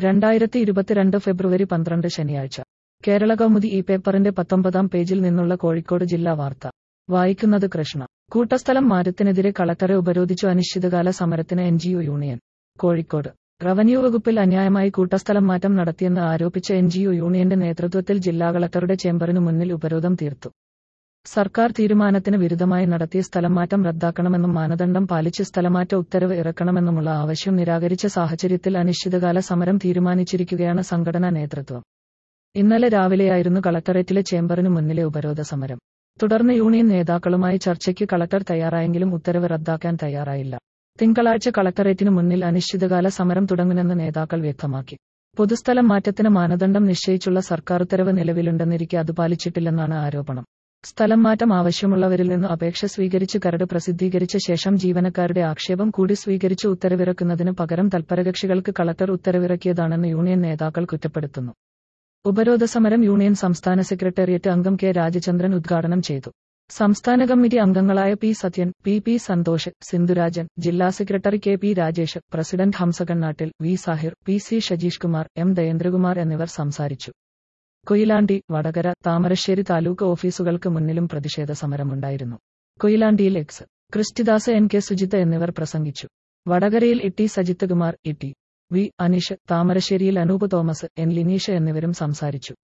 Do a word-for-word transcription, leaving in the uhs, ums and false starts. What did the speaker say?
രണ്ടായിരത്തി ഇരുപത്തിരണ്ട് ഫെബ്രുവരി പന്ത്രണ്ട് ശനിയാഴ്ച കേരളകൗമുദി ഈ പേപ്പറിന്റെ പത്തൊമ്പതാം പേജിൽ നിന്നുള്ള കോഴിക്കോട് ജില്ലാ വാർത്ത വായിക്കുന്നത് കൃഷ്ണ. കൂട്ടസ്ഥലം മാറ്റത്തിനെതിരെ കളക്ടറെ ഉപരോധിച്ചു അനിശ്ചിതകാല സമരത്തിന് N G O union. Kozhikode revenue വകുപ്പിൽ അന്യായമായി കൂട്ടസ്ഥലം മാറ്റം നടത്തിയെന്ന് ആരോപിച്ച എൻ ജി ഒ യൂണിയന്റെ നേതൃത്വത്തിൽ ജില്ലാ കളക്ടറുടെ ചേംബറിനു മുന്നിൽ ഉപരോധം തീർത്തു. സർക്കാർ തീരുമാനത്തിന് വിരുദ്ധമായി നടത്തിയ സ്ഥലംമാറ്റം റദ്ദാക്കണമെന്നും മാനദണ്ഡം പാലിച്ച് സ്ഥലമാറ്റ ഉത്തരവ് ഇറക്കണമെന്നുമുള്ള ആവശ്യം നിരാകരിച്ച സാഹചര്യത്തിൽ അനിശ്ചിതകാല സമരം തീരുമാനിച്ചിരിക്കുകയാണ് സംഘടനാ നേതൃത്വം. ഇന്നലെ രാവിലെയായിരുന്നു കളക്ടറേറ്റിലെ ചേംബറിനു മുന്നിലെ ഉപരോധ സമരം. തുടർന്ന് യൂണിയൻ നേതാക്കളുമായി ചർച്ചയ്ക്ക് കളക്ടർ തയ്യാറായെങ്കിലും ഉത്തരവ് റദ്ദാക്കാൻ തയ്യാറായില്ല. തിങ്കളാഴ്ച കളക്ടറേറ്റിനു മുന്നിൽ അനിശ്ചിതകാല സമരം തുടങ്ങുമെന്ന് നേതാക്കൾ വ്യക്തമാക്കി. പൊതുസ്ഥലം മാറ്റത്തിന് മാനദണ്ഡം നിശ്ചയിച്ചുള്ള സർക്കാർ ഉത്തരവ് നിലവിലുണ്ടെന്നിരിക്കെ അത് പാലിച്ചിട്ടില്ലെന്നാണ് ആരോപണം. സ്ഥലം മാറ്റം ആവശ്യമുള്ളവരിൽ നിന്ന് അപേക്ഷ സ്വീകരിച്ച് കരട് പ്രസിദ്ധീകരിച്ച ശേഷം ജീവനക്കാരുടെ ആക്ഷേപം കൂടി സ്വീകരിച്ച് ഉത്തരവിറക്കുന്നതിന് പകരം തൽപരകക്ഷികൾക്ക് കളക്ടർ ഉത്തരവിറക്കിയതാണെന്ന് യൂണിയൻ നേതാക്കൾ കുറ്റപ്പെടുത്തുന്നു. ഉപരോധ സമരം യൂണിയൻ സംസ്ഥാന സെക്രട്ടേറിയറ്റ് അംഗം കെ രാജചന്ദ്രൻ ഉദ്ഘാടനം ചെയ്തു. സംസ്ഥാന കമ്മിറ്റി അംഗങ്ങളായ P Sathyan, P P Santhosh, Sindhurajan, ജില്ലാ secretary K P Rajesh, president Hamsa Kannattil, V Sahir, P C Shajeesh Kumar, M Dayendrakumar എന്നിവർ സംസാരിച്ചു. കൊയിലാണ്ടി, വടകര, താമരശ്ശേരി താലൂക്ക് ഓഫീസുകൾക്ക് മുന്നിലും പ്രതിഷേധ സമരമുണ്ടായിരുന്നു. കൊയിലാണ്ടിയിൽ X Christidas, N K Sujith എന്നിവർ പ്രസംഗിച്ചു. വടകരയിൽ E T Sajith Kumar, E T V Aneesh, താമരശ്ശേരിയിൽ അനൂപ് തോമസ്, എൻ ലിനീഷ് എന്നിവരും സംസാരിച്ചു.